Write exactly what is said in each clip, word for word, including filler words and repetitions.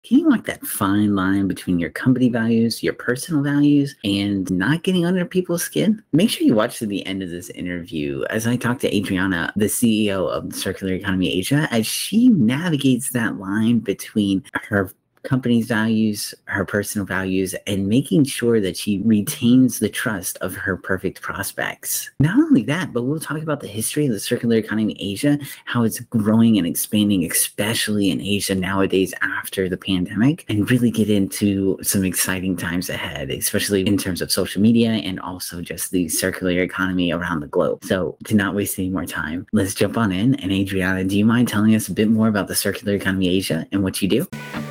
Can you walk that fine line between your company values, your personal values, and not getting under people's skin? Make sure you watch to the end of this interview as I talk to Adriana, the C E O of Circular Economy Asia, as she navigates that line between her company's values, her personal values, and making sure that she retains the trust of her perfect prospects. Not only that, but we'll talk about the history of the circular economy in Asia, how it's growing and expanding, especially in Asia nowadays after the pandemic, and really get into some exciting times ahead, especially in terms of social media and also just the circular economy around the globe. So to not waste any more time, let's jump on in. And Adriana, do you mind telling us a bit more about the Circular Economy Asia and what you do?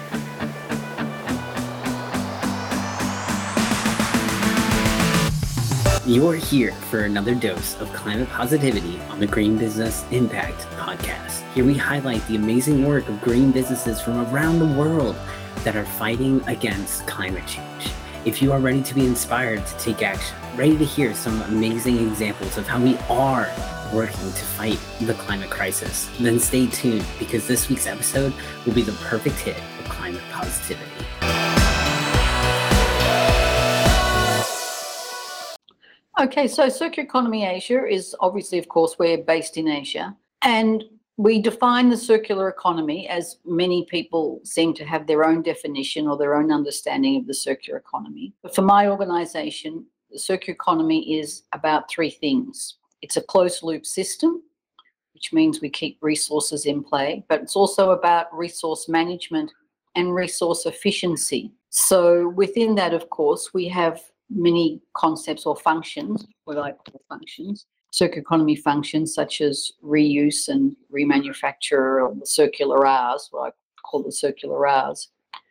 You're here for another dose of climate positivity on the Green Business Impact Podcast. Here we highlight the amazing work of green businesses from around the world that are fighting against climate change. If you are ready to be inspired to take action, ready to hear some amazing examples of how we are working to fight the climate crisis, then stay tuned because this week's episode will be the perfect hit of climate positivity. Okay, so Circular Economy Asia is obviously, of course, we're based in Asia, and we define the circular economy as many people seem to have their own definition or their own understanding of the circular economy. But for my organization, the circular economy is about three things. It's a closed loop system, which means we keep resources in play, but it's also about resource management and resource efficiency. So within that, of course, we have many concepts or functions, what I call functions, circular economy functions such as reuse and remanufacture, or the circular R's, what I call the circular R's.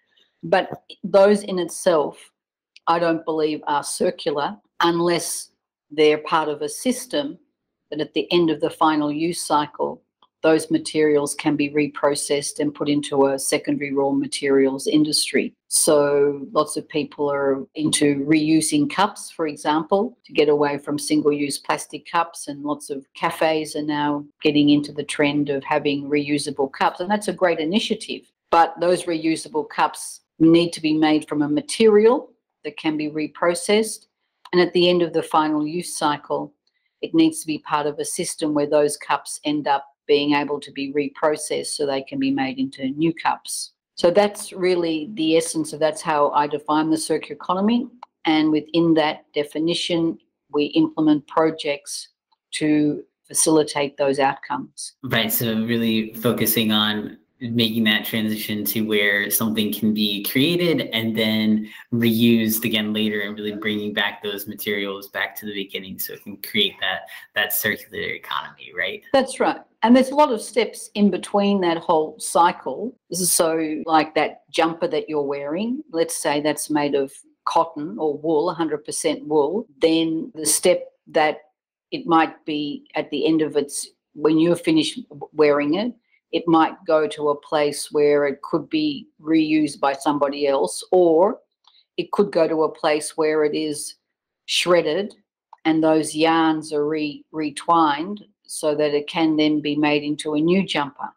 But those in itself, I don't believe are circular unless they're part of a system that at the end of the final use cycle, those materials can be reprocessed and put into a secondary raw materials industry. So lots of people are into reusing cups, for example, to get away from single-use plastic cups, and lots of cafes are now getting into the trend of having reusable cups, and that's a great initiative. But those reusable cups need to be made from a material that can be reprocessed, and at the end of the final use cycle, it needs to be part of a system where those cups end up being able to be reprocessed so they can be made into new cups. So that's really the essence of that's how I define the circular economy. And within that definition, we implement projects to facilitate those outcomes. Right. So really focusing on making that transition to where something can be created and then reused again later, and really bringing back those materials back to the beginning so it can create that that circular economy, right? That's right. And there's a lot of steps in between that whole cycle. So like that jumper that you're wearing, let's say that's made of cotton or wool, one hundred percent wool, then the step that it might be at the end of its, when you're finished wearing it, it might go to a place where it could be reused by somebody else, or it could go to a place where it is shredded and those yarns are re- retwined so that it can then be made into a new jumper.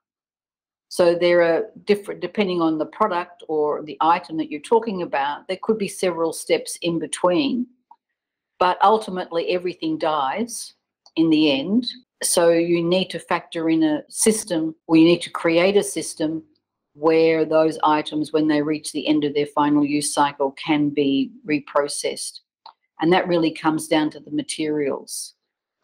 So there are different, depending on the product or the item that you're talking about, there could be several steps in between, but ultimately everything dies in the end. So you need to factor in a system, or you need to create a system where those items, when they reach the end of their final use cycle, can be reprocessed. And that really comes down to the materials.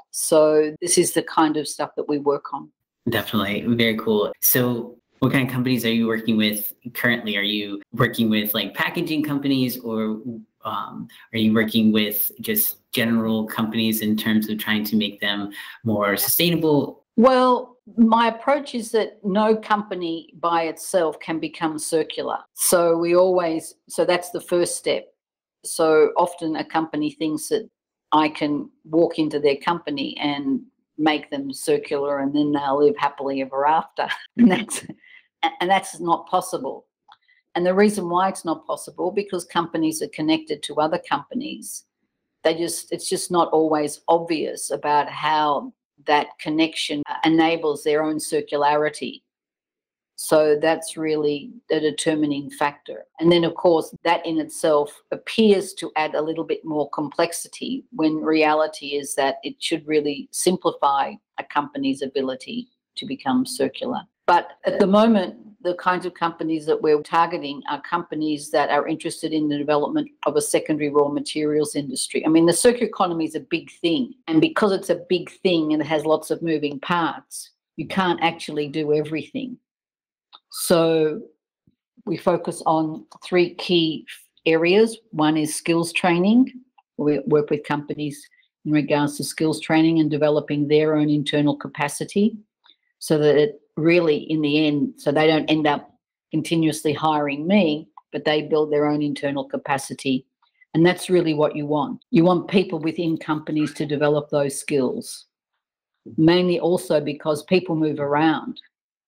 So this is the kind of stuff that we work on. Definitely. Very cool. So what kind of companies are you working with currently? Are you working with like packaging companies, or um, are you working with just general companies in terms of trying to make them more sustainable? Well, my approach is that no company by itself can become circular. So we always, so that's the first step. So often a company thinks that I can walk into their company and make them circular and then they'll live happily ever after. And that's, and that's not possible. And the reason why it's not possible, because companies are connected to other companies. They just, it's just not always obvious about how that connection enables their own circularity. So that's really a determining factor. And then, of course, that in itself appears to add a little bit more complexity when reality is that it should really simplify a company's ability to become circular. But at the moment, the kinds of companies that we're targeting are companies that are interested in the development of a secondary raw materials industry. I mean, the circular economy is a big thing. And because it's a big thing and it has lots of moving parts, you can't actually do everything. So we focus on three key areas. One is skills training. We work with companies in regards to skills training and developing their own internal capacity so that it really, in the end, so they don't end up continuously hiring me, but they build their own internal capacity. And that's really what you want. You want people within companies to develop those skills, mainly also because people move around.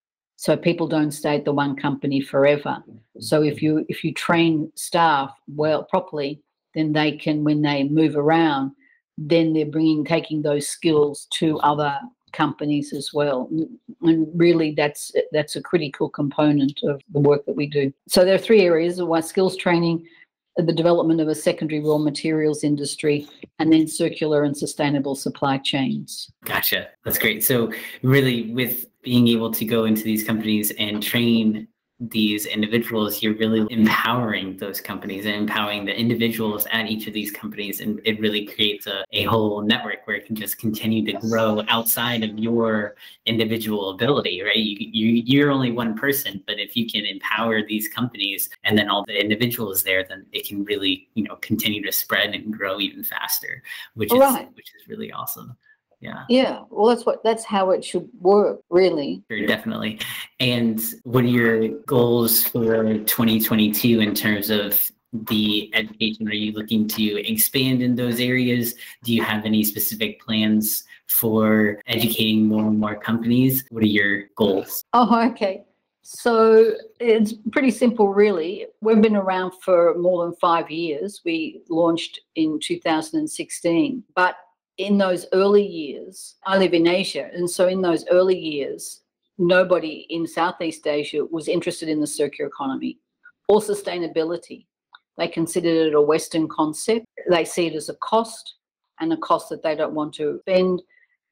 So people don't stay at the one company forever. So if you if you train staff well properly, then they can, when they move around, then they're bringing taking those skills to other companies as well. And really, that's that's a critical component of the work that we do. So there are three areas: one, skills training, the development of a secondary raw materials industry, and then circular and sustainable supply chains. Gotcha. That's great. So really, with being able to go into these companies and train these individuals, you're really empowering those companies and empowering the individuals at each of these companies. And it really creates a, a whole network where it can just continue to grow outside of your individual ability, right? You, you, you're only one person, but if you can empower these companies and then all the individuals there, then it can really, you know, continue to spread and grow even faster, which is, right. which is really awesome. Yeah. Yeah. Well, that's what, that's how it should work, really. Sure, definitely. And what are your goals for twenty twenty-two in terms of the education? Are you looking to expand in those areas? Do you have any specific plans for educating more and more companies? What are your goals? Oh, okay. So it's pretty simple, really. We've been around for more than five years. We launched in two thousand sixteen, but in those early years, I live in Asia, and so in those early years, nobody in Southeast Asia was interested in the circular economy or sustainability. They considered it a Western concept. They see it as a cost, and a cost that they don't want to spend,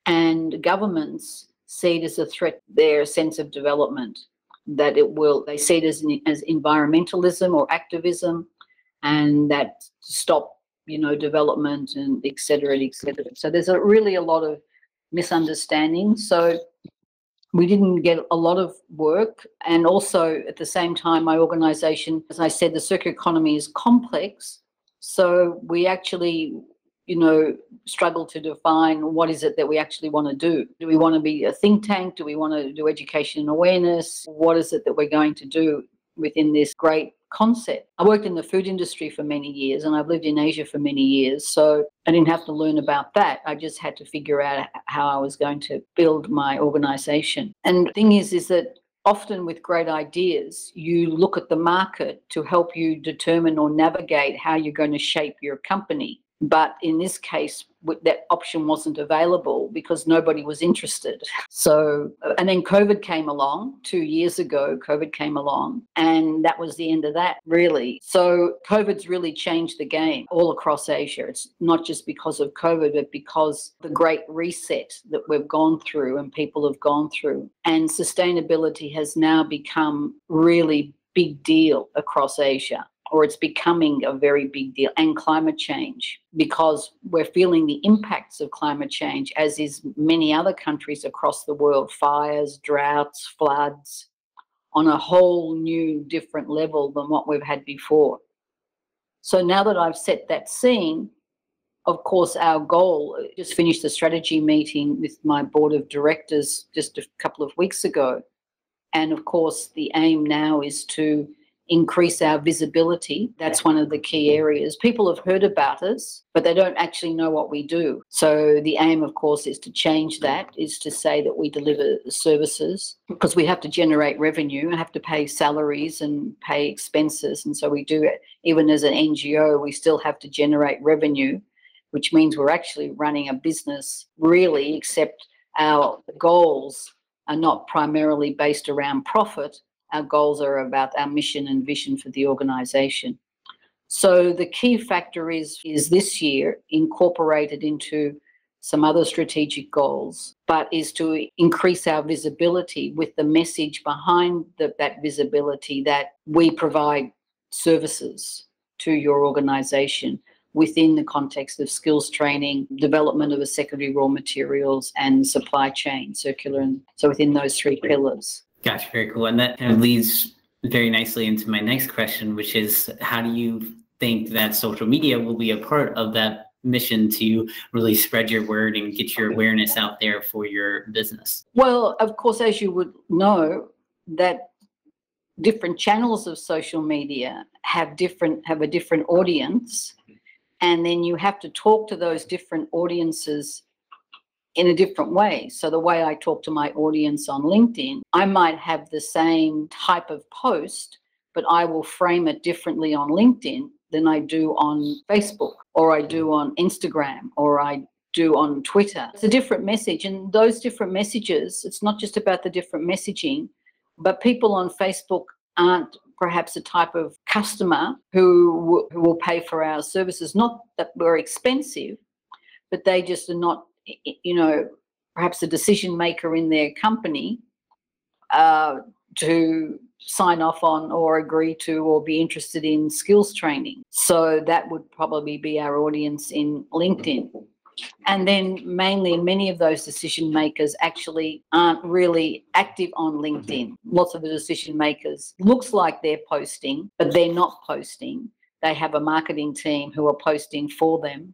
and governments see it as a threat to their sense of development, that it will, they see it as, as environmentalism or activism, and that to stop you know, development and et cetera, et cetera. So there's a really a lot of misunderstanding. So we didn't get a lot of work. And also at the same time, my organization, as I said, the circular economy is complex. So we actually, you know, struggle to define what is it that we actually want to do. Do we want to be a think tank? Do we want to do education and awareness? What is it that we're going to do within this great concept? I worked in the food industry for many years, and I've lived in Asia for many years, so I didn't have to learn about that. I just had to figure out how I was going to build my organization. And the thing is, is that often with great ideas, you look at the market to help you determine or navigate how you're going to shape your company. But in this case, that option wasn't available because nobody was interested. So, and then COVID came along two years ago, COVID came along, and that was the end of that, really. So COVID's really changed the game all across Asia. It's not just because of COVID, but because the great reset that we've gone through and people have gone through. And sustainability has now become really big deal across Asia, or it's becoming a very big deal, and climate change, because we're feeling the impacts of climate change, as is many other countries across the world, fires, droughts, floods, on a whole new different level than what we've had before. So now that I've set that scene, of course, our goal, just finished a strategy meeting with my board of directors just a couple of weeks ago. And of course, the aim now is to increase our visibility. That's one of the key areas. People have heard about us, but they don't actually know what we do. So the aim, of course, is to change that, is to say that we deliver services, because we have to generate revenue and have to pay salaries and pay expenses. And so we do it. Even as an N G O, we still have to generate revenue, which means we're actually running a business, really, except our goals are not primarily based around profit, Our goals are about our mission and vision for the organization. So the key factor is, is this year incorporated into some other strategic goals, but is to increase our visibility with the message behind the, that visibility that we provide services to your organization within the context of skills training, development of a secondary raw materials, and supply chain, circular. And so within those three pillars. Gotcha, very cool. And that kind of leads very nicely into my next question, which is, how do you think that social media will be a part of that mission to really spread your word and get your awareness out there for your business? Well, of course, as you would know, that different channels of social media have different have a different audience, and then you have to talk to those different audiences in a different way. So the way I talk to my audience on LinkedIn, I might have the same type of post, but I will frame it differently on LinkedIn than I do on Facebook, or I do on Instagram, or I do on Twitter. It's a different message, and those different messages, it's not just about the different messaging, but people on Facebook aren't perhaps a type of customer who, w- who will pay for our services. Not that we're expensive, but they just are not, you know, perhaps a decision maker in their company uh, to sign off on or agree to or be interested in skills training. So that would probably be our audience in LinkedIn. And then mainly many of those decision makers actually aren't really active on LinkedIn. Lots of the decision makers looks like they're posting, but they're not posting. They have a marketing team who are posting for them.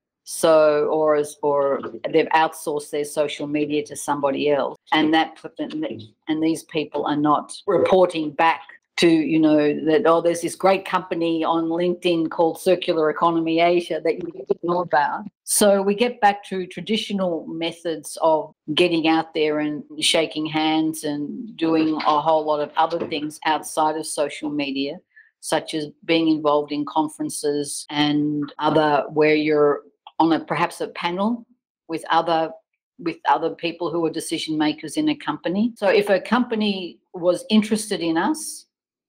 So, or as, or they've outsourced their social media to somebody else, and that and these people are not reporting back to, you know, that, oh, there's this great company on LinkedIn called Circular Economy Asia that you need to know about. So we get back to traditional methods of getting out there and shaking hands and doing a whole lot of other things outside of social media, such as being involved in conferences and other where you're on a perhaps a panel with other with other people who are decision makers in a company. So if a company was interested in us,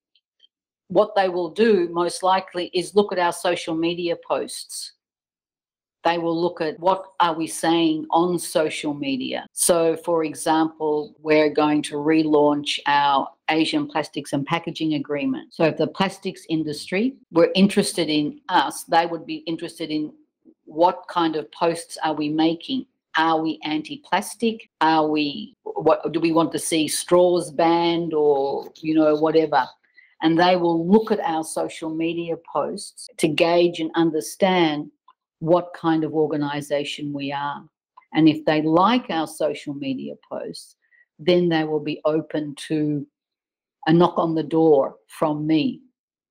what they will do most likely is look at our social media posts. They will look at what are we saying on social media. So for example, we're going to relaunch our Asian Plastics and Packaging Agreement. So if the plastics industry were interested in us, they would be interested in what kind of posts are we making? Are we anti-plastic? Are we, what do we want to see straws banned, or, you know, whatever? And they will look at our social media posts to gauge and understand what kind of organisation we are. And if they like our social media posts, then they will be open to a knock on the door from me.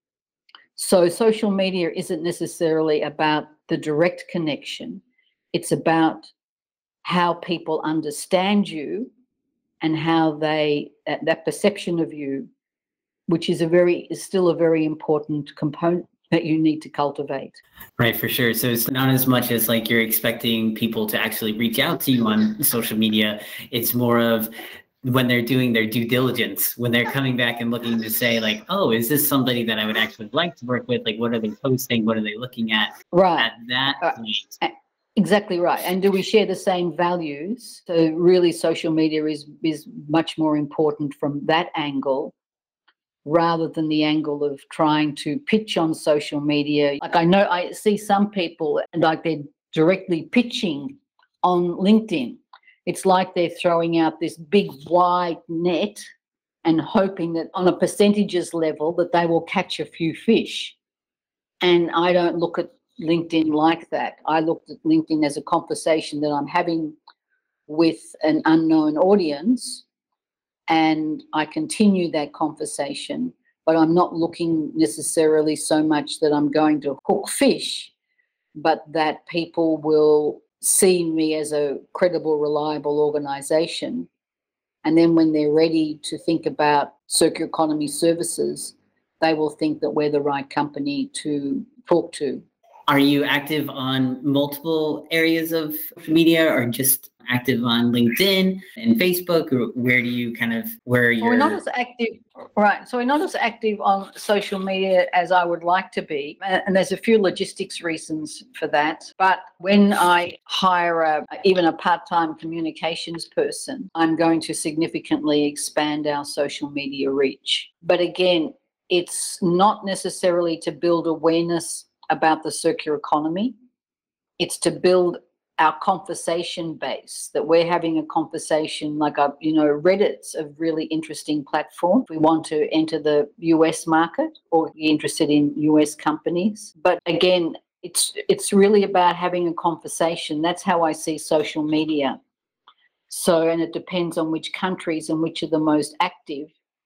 So social media isn't necessarily about the direct connection. It's about how people understand you and how they, that, that perception of you, which is a very, is still a very important component that you need to cultivate. Right, for sure. So it's not as much as like you're expecting people to actually reach out to you on social media. It's more of when they're doing their due diligence, when they're coming back and looking to say like, oh, is this somebody that I would actually like to work with? Like, what are they posting? What are they looking at? Right. At that uh, point. Exactly right. And do we share the same values? So really social media is, is much more important from that angle, rather than the angle of trying to pitch on social media. Like I know I see some people like they're directly pitching on LinkedIn. It's like they're throwing out this big wide net and hoping that on a percentages level that they will catch a few fish. And I don't look at LinkedIn like that. I looked at LinkedIn as a conversation that I'm having with an unknown audience, and I continue that conversation, but I'm not looking necessarily so much that I'm going to hook fish, but that people will see me as a credible, reliable organisation. And then when they're ready to think about circular economy services, they will think that we're the right company to talk to. Are you active on multiple areas of media or just active on LinkedIn and Facebook, or where do you kind of, where are Well, we're your... not as active, right? So we're not as active on social media as I would like to be, a- and there's a few logistics reasons for that. But when I hire a, even a part-time communications person, I'm going to significantly expand our social media reach. But again, it's not necessarily to build awareness about the circular economy. It's to build our conversation base, that we're having a conversation like, a, you know, Reddit's a really interesting platform. If we want to enter the U S market or be interested in U S companies. But again, it's it's really about having a conversation. That's how I see social media. So, and it depends on which countries and which are the most active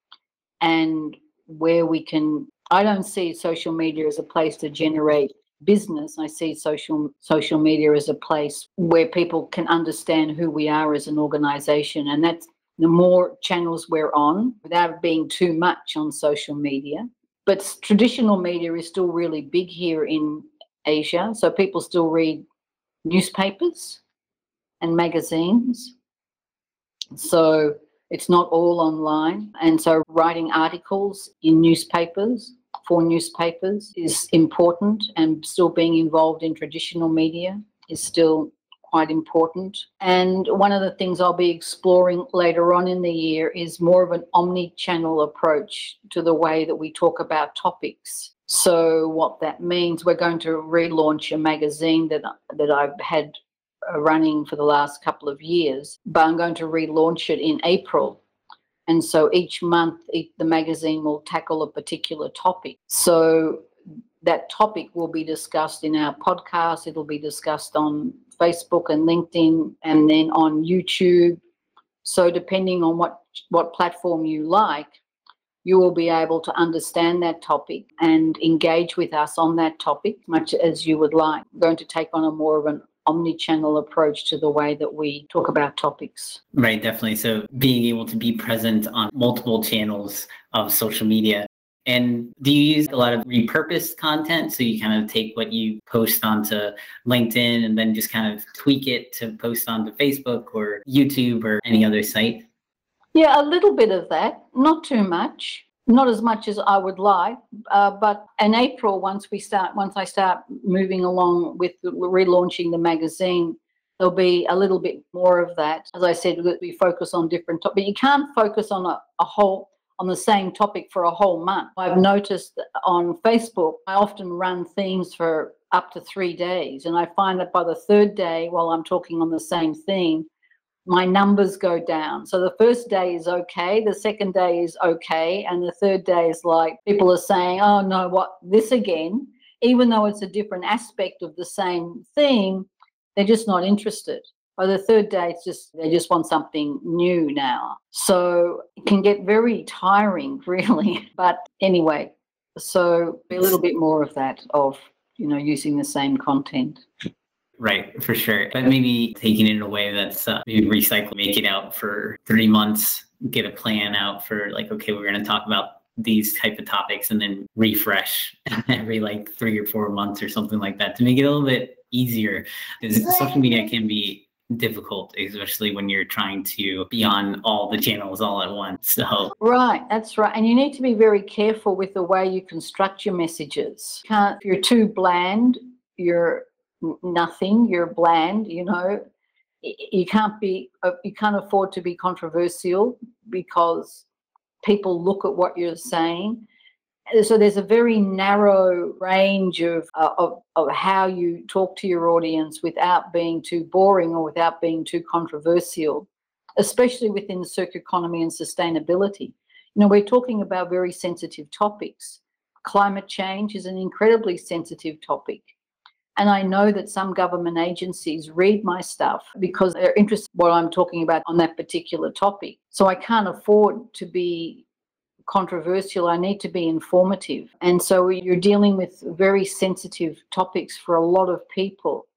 and where we can. I don't see social media as a place to generate business. I see social social media as a place where people can understand who we are as an organization, and that's the more channels we're on without being too much on social media. But s- traditional media is still really big here in Asia, so people still read newspapers and magazines. So it's not all online. And so writing articles in newspapers for newspapers is important, and still being involved in traditional media is still quite important. And one of the things I'll be exploring later on in the year is more of an omni-channel approach to the way that we talk about topics. So what that means, we're going to relaunch a magazine that that I've had uh, running for the last couple of years, but I'm going to relaunch it in April. And so each month, each, the magazine will tackle a particular topic. So that topic will be discussed in our podcast. It'll be discussed on Facebook and LinkedIn, and then on YouTube. So depending on what, what platform you like, you will be able to understand that topic and engage with us on that topic much as you would like. We're going to take on a more of an omni-channel approach to the way that we talk about topics. Right, definitely. So being able to be present on multiple channels of social media. And do you use a lot of repurposed content? So you kind of take what you post onto LinkedIn and then just kind of tweak it to post onto Facebook or YouTube or any other site? Yeah, a little bit of that, not too much. Not as much as I would like, uh, but in April, once we start, once I start moving along with the, relaunching the magazine, there'll be a little bit more of that. As I said, we focus on different topics. But you can't focus on a, a whole on the same topic for a whole month. I've noticed that on Facebook, I often run themes for up to three days, and I find that by the third day, while I'm talking on the same theme, my numbers go down. So the first day is okay, the second day is okay, and the third day is like people are saying, oh no, what, this again? Even though it's a different aspect of the same theme, they're just not interested. By the third day, it's just they just want something new now. So it can get very tiring, really. But anyway, so a little bit more of that, of, you know, using the same content. Right, for sure. But maybe taking it in a way that's uh, maybe recycle, make it out for three months, get a plan out for like, okay, we're going to talk about these type of topics and then refresh every like three or four months or something like that to make it a little bit easier. Because social media can be difficult, especially when you're trying to be on all the channels all at once. So right, that's right. And you need to be very careful with the way you construct your messages. You can't, if you're too bland, you're nothing, you're bland, you know. You can't be, you can't afford to be controversial because people look at what you're saying. So there's a very narrow range of, uh, of of how you talk to your audience without being too boring or without being too controversial, especially within the circular economy and sustainability. You know, we're talking about very sensitive topics. Climate change is an incredibly sensitive topic. And I know that some government agencies read my stuff because they're interested in what I'm talking about on that particular topic. So I can't afford to be controversial. I need to be informative. And so you're dealing with very sensitive topics for a lot of people.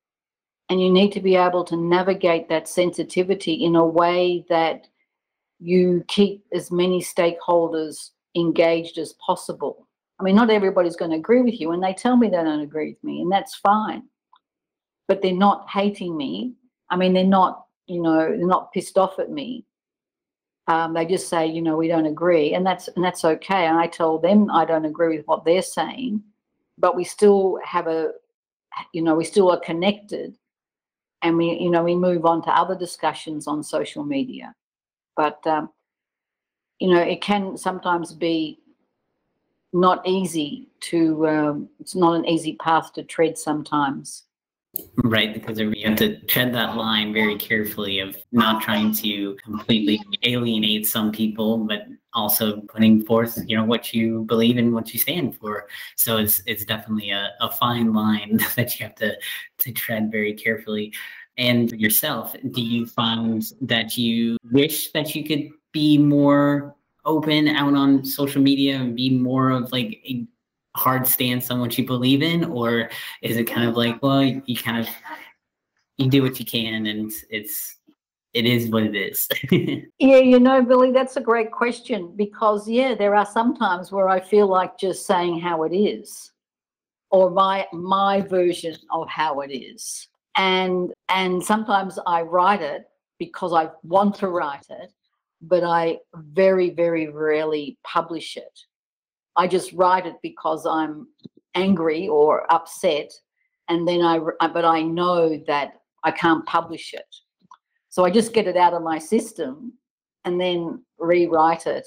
And you need to be able to navigate that sensitivity in a way that you keep as many stakeholders engaged as possible. I mean, not everybody's going to agree with you, and they tell me they don't agree with me, and that's fine. But they're not hating me. I mean, they're not you know, they're not pissed off at me. Um, they just say, you know, we don't agree, and that's and that's okay. And I tell them I don't agree with what they're saying, but we still have a, you know, we still are connected, and we, you know, we move on to other discussions on social media. But um, you know, it can sometimes be not easy to. Um, it's not an easy path to tread sometimes. Right, because you have to tread that line very carefully of not trying to completely alienate some people, but also putting forth, you know, what you believe and what you stand for. So it's it's definitely a, a fine line that you have to to tread very carefully. And yourself, do you find that you wish that you could be more open out on social media and be more of like a hard stance on what you believe in, or is it kind of like, well, you kind of you do what you can and it's it is what it is? Yeah, you know, Billy, that's a great question, because yeah, there are some times where I feel like just saying how it is, or my my version of how it is. And and sometimes I write it because I want to write it, but I very, very rarely publish it. I just write it because I'm angry or upset, and then I, but I know that I can't publish it. So I just get it out of my system and then rewrite it.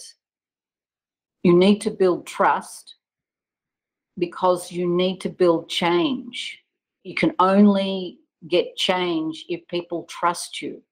You need to build trust, because you need to build change. You can only get change if people trust you.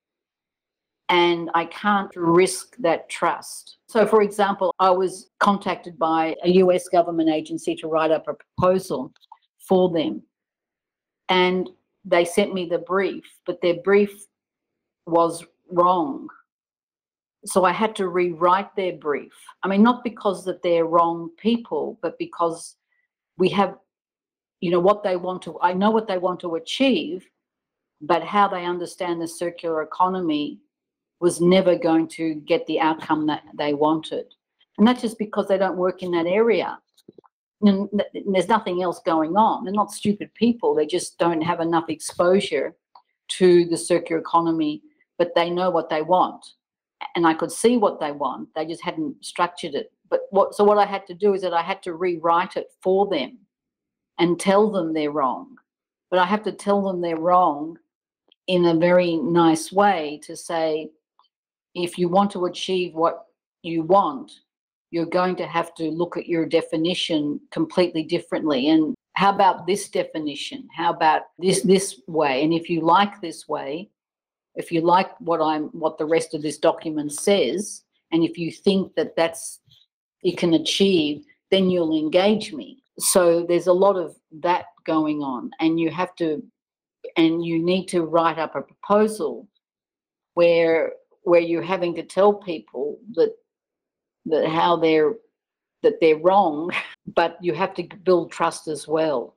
And I can't risk that trust. So, for example, I was contacted by a U S government agency to write up a proposal for them. And they sent me the brief, but their brief was wrong. So I had to rewrite their brief. I mean, not because that they're wrong people, but because we have, you know, what they want to, I know what they want to achieve, but how they understand the circular economy was never going to get the outcome that they wanted. And that's just because they don't work in that area. And there's nothing else going on. They're not stupid people. They just don't have enough exposure to the circular economy, but they know what they want. And I could see what they want. They just hadn't structured it. But what, so what I had to do is that I had to rewrite it for them and tell them they're wrong. But I have to tell them they're wrong in a very nice way, to say, if you want to achieve what you want, you're going to have to look at your definition completely differently. And how about this definition? How about this this way? And if you like this way, if you like what I'm what the rest of this document says, and if you think that that's you can achieve, then you'll engage me. So there's a lot of that going on, and you have to, and you need to write up a proposal where where you're having to tell people that that how they're that they're wrong, but you have to build trust as well.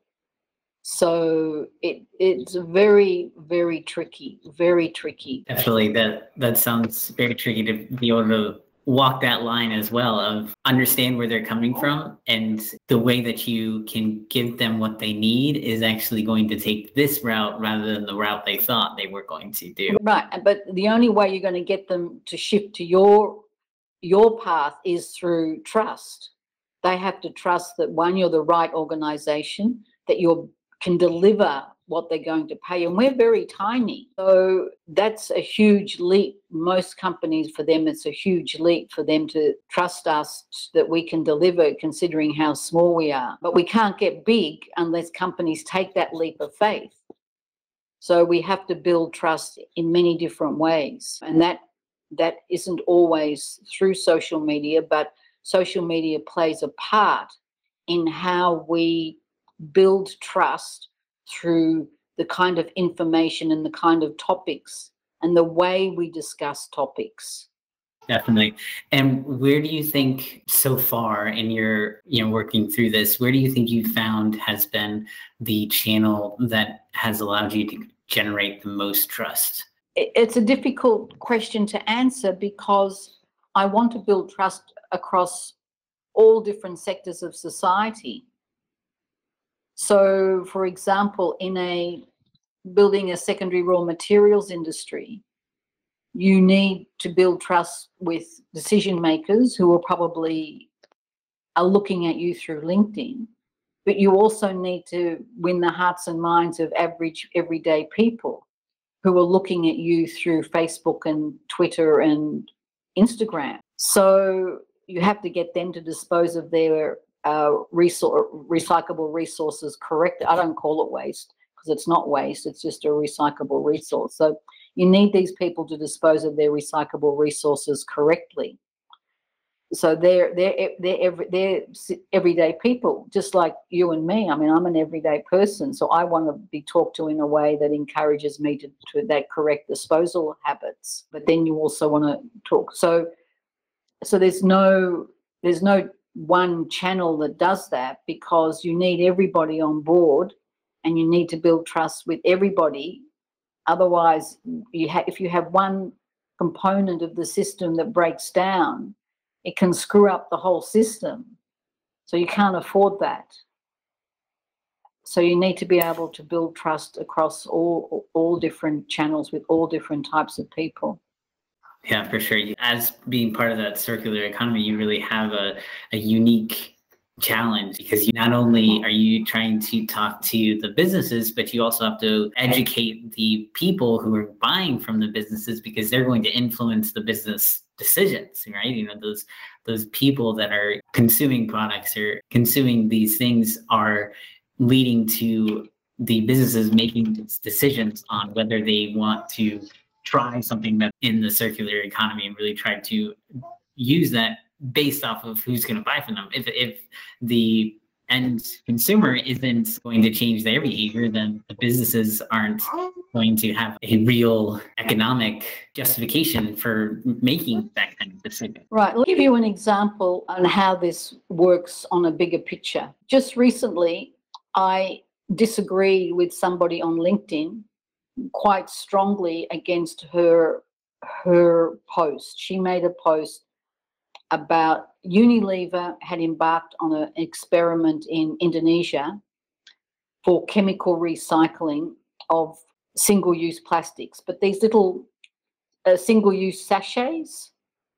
So it it's very, very tricky, very tricky. Definitely, that that sounds very tricky to be able to walk that line as well, of understand where they're coming from, and the way that you can give them what they need is actually going to take this route rather than the route they thought they were going to do. Right, but the only way you're going to get them to shift to your your path is through trust. They have to trust that, one, you're the right organization, that you can deliver what they're going to pay. And we're very tiny. So that's a huge leap. Most companies, for them, it's a huge leap for them to trust us that we can deliver, considering how small we are. But we can't get big unless companies take that leap of faith. So we have to build trust in many different ways. And that that isn't always through social media, but social media plays a part in how we build trust through the kind of information and the kind of topics and the way we discuss topics. Definitely. And where do you think so far in your, you know, working through this, where do you think you found has been the channel that has allowed you to generate the most trust? It's a difficult question to answer, because I want to build trust across all different sectors of society. So, for example, in a building a secondary raw materials industry, you need to build trust with decision makers who are probably are looking at you through LinkedIn, but you also need to win the hearts and minds of average everyday people who are looking at you through Facebook and Twitter and Instagram. So you have to get them to dispose of their uh, resource, recyclable resources correctly. I don't call it waste because it's not waste, it's just a recyclable resource. So you need these people to dispose of their recyclable resources correctly. So they're they're they're every, they're everyday people, just like you and me. I mean, I'm an everyday person, so I want to be talked to in a way that encourages me to, to that correct disposal habits. But then you also want to talk. So so there's no there's no one channel that does that, because you need everybody on board, and you need to build trust with everybody. Otherwise, you ha- if you have one component of the system that breaks down, it can screw up the whole system. So you can't afford that. So you need to be able to build trust across all all different channels with all different types of people. Yeah, for sure. As being part of that circular economy, you really have a, a unique challenge, because you not only are you trying to talk to the businesses, but you also have to educate the people who are buying from the businesses, because they're going to influence the business decisions, right? You know, those those people that are consuming products or consuming these things are leading to the businesses making decisions on whether they want to try something that's in the circular economy and really try to use that based off of who's going to buy from them. If if the end consumer isn't going to change their behavior, then the businesses aren't going to have a real economic justification for making that kind of decision. Right. I'll give you an example on how this works on a bigger picture. Just recently, I disagreed with somebody on LinkedIn quite strongly against her her post. She made a post about Unilever had embarked on an experiment in Indonesia for chemical recycling of single-use plastics, but these little uh, single-use sachets.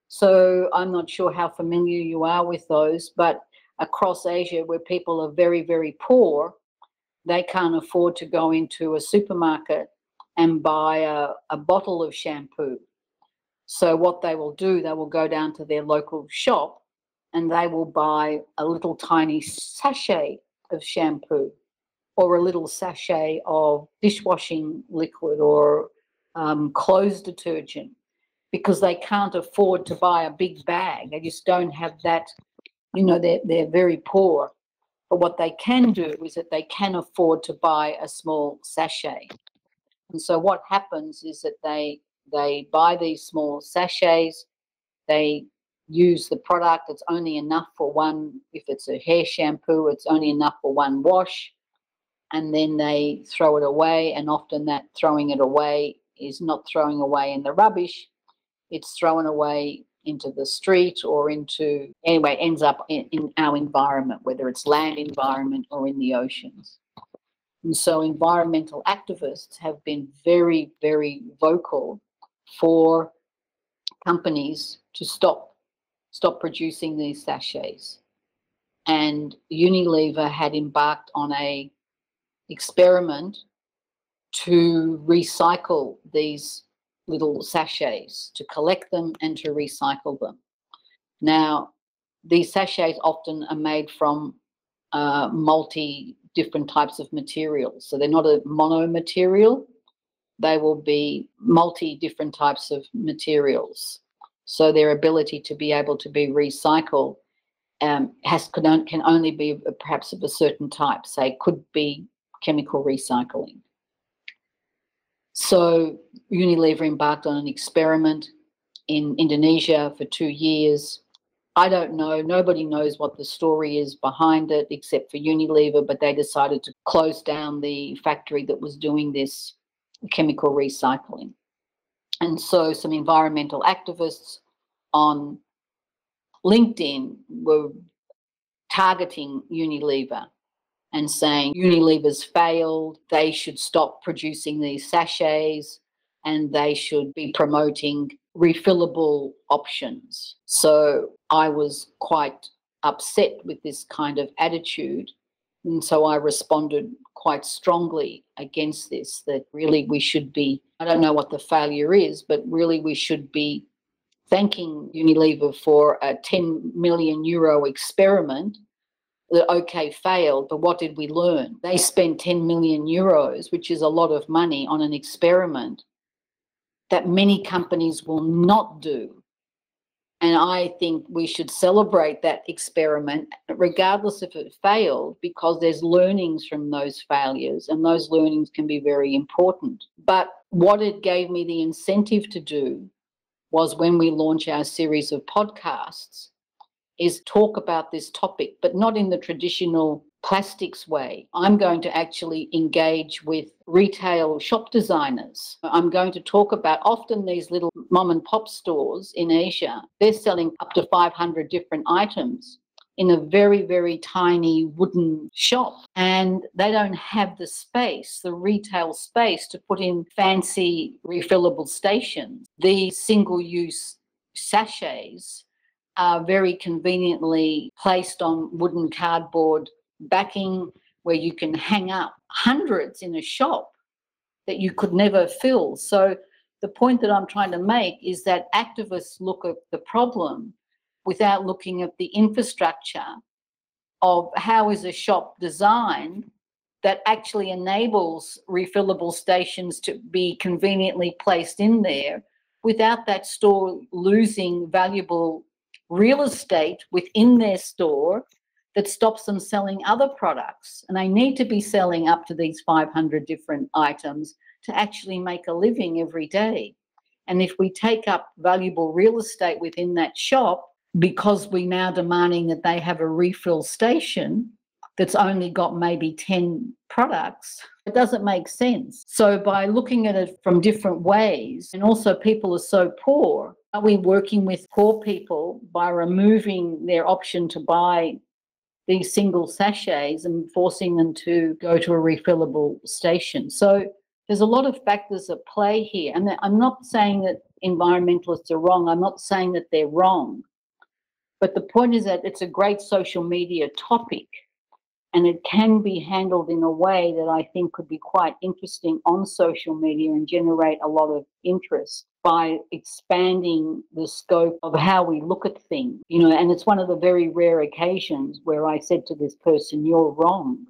So I'm not sure how familiar you are with those, but across Asia, where people are very, very poor, they can't afford to go into a supermarket and buy a, a bottle of shampoo. So what they will do, they will go down to their local shop and they will buy a little tiny sachet of shampoo, or a little sachet of dishwashing liquid, or um, clothes detergent, because they can't afford to buy a big bag. They just don't have that, you know, they're, they're very poor. But what they can do is that they can afford to buy a small sachet. And so what happens is that they they buy these small sachets, they use the product, it's only enough for one, if it's a hair shampoo, it's only enough for one wash, and then they throw it away. And often that throwing it away is not throwing away in the rubbish, it's thrown away into the street, or into, anyway, ends up in, in our environment, whether it's land environment or in the oceans. And so environmental activists have been very, very vocal for companies to stop stop producing these sachets. And Unilever had embarked on a experiment to recycle these little sachets, to collect them and to recycle them. Now, these sachets often are made from uh, multi different types of materials. So they're not a mono material, they will be multi different types of materials. So their ability to be able to be recycled um, has can, can only be perhaps of a certain type, say could be chemical recycling. So Unilever embarked on an experiment in Indonesia for two years. I don't know, nobody knows what the story is behind it except for Unilever, but they decided to close down the factory that was doing this chemical recycling. And so some environmental activists on LinkedIn were targeting Unilever and saying Unilever's failed, they should stop producing these sachets, and they should be promoting refillable options. So I was quite upset with this kind of attitude. And so I responded quite strongly against this, that really we should be, I don't know what the failure is, but really we should be thanking Unilever for a ten million euro experiment that, okay, failed, but what did we learn? They spent ten million euros, which is a lot of money, on an experiment that many companies will not do. And I think we should celebrate that experiment, regardless if it failed, because there's learnings from those failures, and those learnings can be very important. But what it gave me the incentive to do was, when we launch our series of podcasts, is talk about this topic, but not in the traditional plastics way. I'm going to actually engage with retail shop designers. I'm going to talk about, often these little mom and pop stores in Asia, they're selling up to five hundred different items in a very, very tiny wooden shop. And they don't have the space, the retail space, to put in fancy refillable stations. These single-use sachets are very conveniently placed on wooden cardboard backing, where you can hang up hundreds in a shop that you could never fill. So the point that I'm trying to make is that activists look at the problem without looking at the infrastructure of how is a shop designed that actually enables refillable stations to be conveniently placed in there without that store losing valuable real estate within their store that stops them selling other products. And they need to be selling up to these five hundred different items to actually make a living every day. And if we take up valuable real estate within that shop, because we're now demanding that they have a refill station that's only got maybe ten products, it doesn't make sense. So by looking at it from different ways, and also people are so poor, are we working with poor people by removing their option to buy these single sachets and forcing them to go to a refillable station? So there's a lot of factors at play here. And I'm not saying that environmentalists are wrong. I'm not saying that they're wrong. But the point is that it's a great social media topic, and it can be handled in a way that I think could be quite interesting on social media and generate a lot of interest by expanding the scope of how we look at things. You know, and it's one of the very rare occasions where I said to this person, "You're wrong."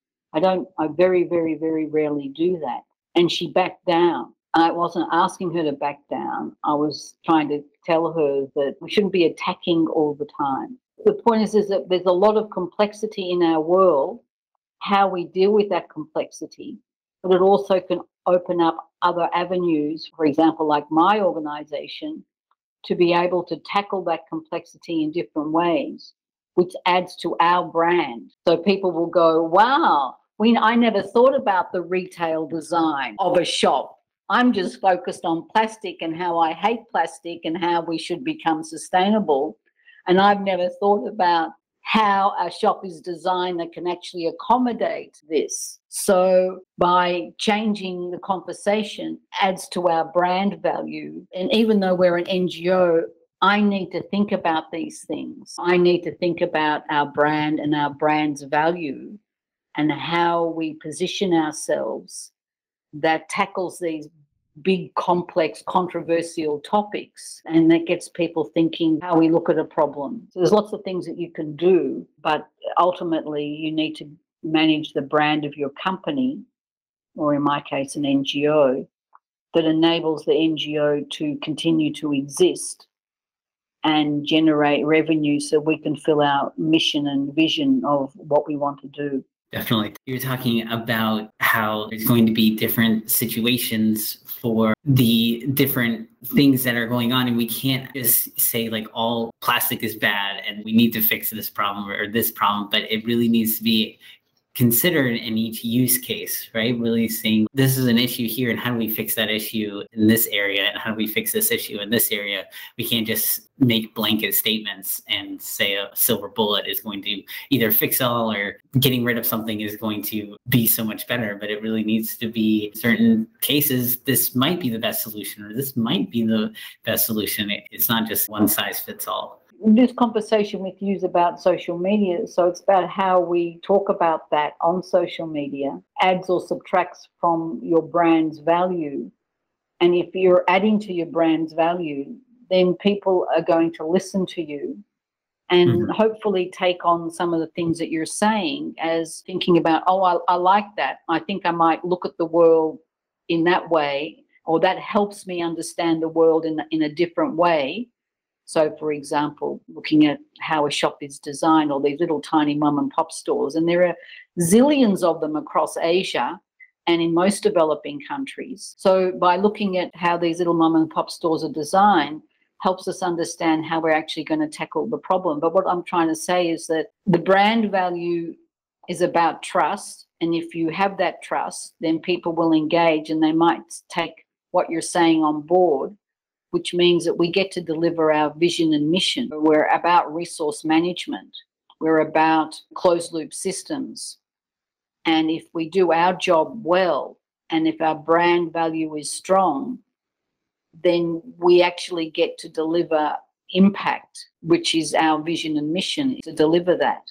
I don't, I very, very, very rarely do that. And she backed down. I wasn't asking her to back down. I was trying to tell her that we shouldn't be attacking all the time. The point is, is that there's a lot of complexity in our world, how we deal with that complexity, but it also can open up other avenues, for example, like my organization, to be able to tackle that complexity in different ways, which adds to our brand. So people will go, wow, we, I never thought about the retail design of a shop. I'm just focused on plastic and how I hate plastic and how we should become sustainable. And I've never thought about how a shop is designed that can actually accommodate this. So by changing the conversation adds to our brand value. And even though we're an N G O, I need to think about these things. I need to think about our brand and our brand's value and how we position ourselves that tackles these big, complex, controversial topics, and that gets people thinking how we look at a problem. So there's lots of things that you can do, but ultimately you need to manage the brand of your company, or in my case, an N G O, that enables the N G O to continue to exist and generate revenue so we can fill our mission and vision of what we want to do. Definitely. You're talking about how there's going to be different situations for the different things that are going on. And we can't just say like all plastic is bad and we need to fix this problem or this problem, but it really needs to be considered in each use case, right? Really seeing this is an issue here and how do we fix that issue in this area and how do we fix this issue in this area? We can't just make blanket statements and say a silver bullet is going to either fix all or getting rid of something is going to be so much better, but it really needs to be certain cases. This might be the best solution or this might be the best solution. It's not just one size fits all. This conversation with you is about social media. So it's about how we talk about that on social media, adds or subtracts from your brand's value. And if you're adding to your brand's value, then people are going to listen to you and mm-hmm. hopefully take on some of the things that you're saying as thinking about, oh, I, I like that. I think I might look at the world in that way, or that helps me understand the world in, in a different way. So, for example, looking at how a shop is designed, or these little tiny mum and pop stores, and there are zillions of them across Asia and in most developing countries. So by looking at how these little mum and pop stores are designed, helps us understand how we're actually going to tackle the problem. But what I'm trying to say is that the brand value is about trust. And if you have that trust, then people will engage and they might take what you're saying on board, which means that we get to deliver our vision and mission. We're about resource management. We're about closed loop systems. And if we do our job well, and if our brand value is strong, then we actually get to deliver impact, which is our vision and mission, to deliver that.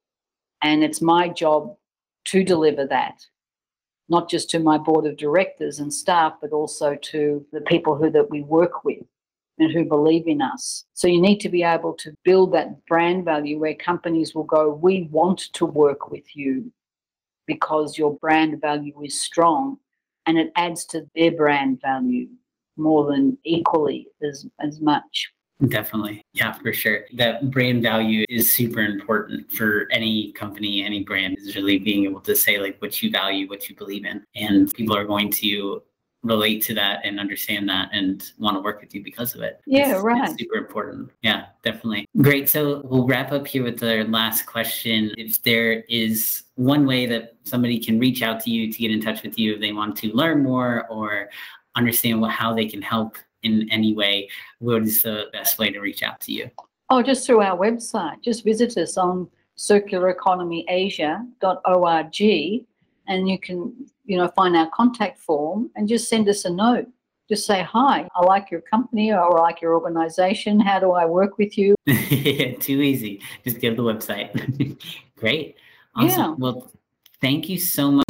And it's my job to deliver that, not just to my board of directors and staff, but also to the people who that we work with and who believe in us. So you need to be able to build that brand value where companies will go, we want to work with you because your brand value is strong, and it adds to their brand value more than equally as, as much. Definitely. Yeah, for sure. That brand value is super important for any company, any brand, is really being able to say like what you value, what you believe in. And people are going to relate to that and understand that and want to work with you because of it. Yeah, it's, right. It's super important. Yeah, definitely. Great. So we'll wrap up here with the last question. If there is one way that somebody can reach out to you to get in touch with you if they want to learn more or understand what, how they can help in any way, what is the best way to reach out to you? Oh, just through our website. Just visit us on circular economy asia dot org, and you can, you know, find our contact form and just send us a note. Just say, hi, I like your company or I like your organization. How do I work with you? Too easy. Just go to the website. Great. Awesome. Yeah. Well, thank you so much.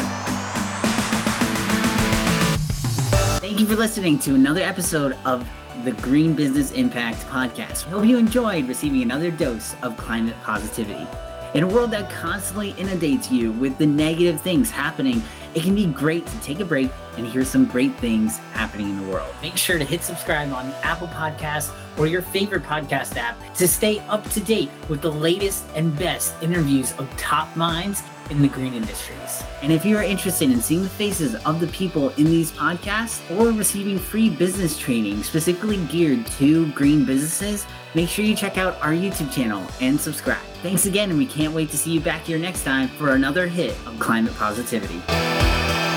Thank you for listening to another episode of the Green Business Impact Podcast. I hope you enjoyed receiving another dose of climate positivity. In a world that constantly inundates you with the negative things happening, it can be great to take a break and hear some great things happening in the world. Make sure to hit subscribe on Apple Podcasts or your favorite podcast app to stay up to date with the latest and best interviews of top minds in the green industries. And if you are interested in seeing the faces of the people in these podcasts or receiving free business training specifically geared to green businesses, make sure you check out our YouTube channel and subscribe. Thanks again, and we can't wait to see you back here next time for another hit of climate positivity.